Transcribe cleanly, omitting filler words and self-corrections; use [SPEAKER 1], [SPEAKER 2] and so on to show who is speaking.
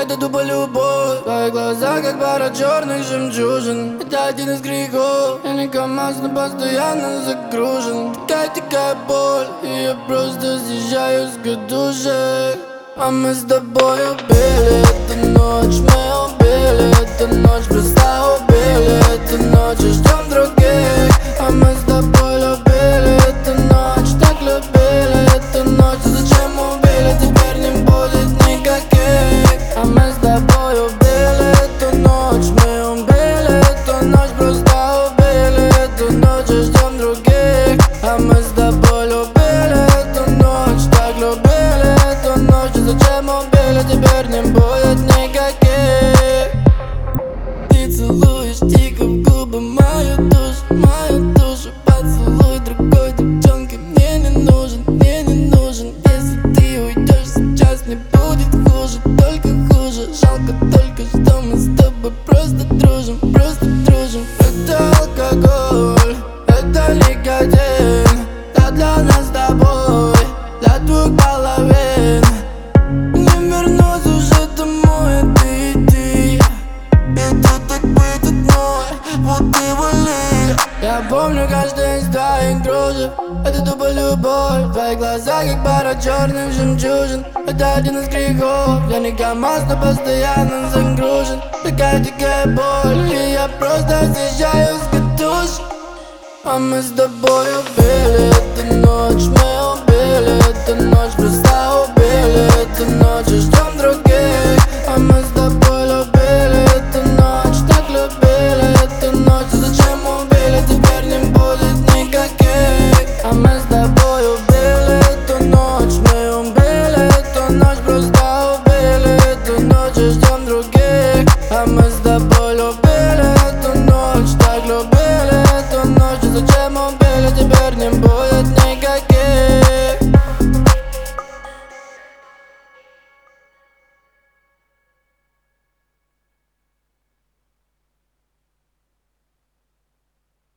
[SPEAKER 1] это тупо любовь. Твои глаза как пара черных жемчужин. Это один из грехов. Я не КамАЗ, но постоянно загружен. Такая боль, и я просто съезжаю с катушек. А мы с тобой убили эту ночь, мы убили эту ночь, просто убили эту ночь и ждем других. А мы с тобой любили эту ночь, так любили эту ночь. Зачем убили, теперь не будет никаких. А мы с тобой убили эту ночь, мы убили эту ночь, просто убили эту ночь и ждем других. А мы с тобой любили эту ночь, так любили эту ночь. Зачем убили, теперь не будет никаких. Ты целуешь тихо в губы мою душу. Поцелуй другой девчонки мне не нужен, мне не нужен. Если ты уйдешь сейчас, мне будет хуже, только хуже. Жалко только, что мы с тобой просто дружим, просто дружим. Это алкоголь, это никотин, да для нас с тобой, для двух половин. Не вернусь уже домой, ты и ты. Это так быть одной, вот и вали. Я помню каждый из твоих дружб, это тупо любовь. Твои глаза как пара черных жемчужин. Это один из грехов. Я не КамАЗ, но постоянно загружен. Такая боль, и я просто съезжаю с катушек. А мы с тобой убили эту ночь, мы убили эту ночь, просто убили эту ночь и ждем других. А мы с тобой любили эту ночь, так любили эту ночь. Зачем убили, теперь не будет никаких. А мы с тобой убили эту ночь, мы убили эту ночь, просто убили эту ночь и ждем других. А мы с тобой любили эту ночь, так любили эту ночь. Зачем убили, теперь не будет никаких.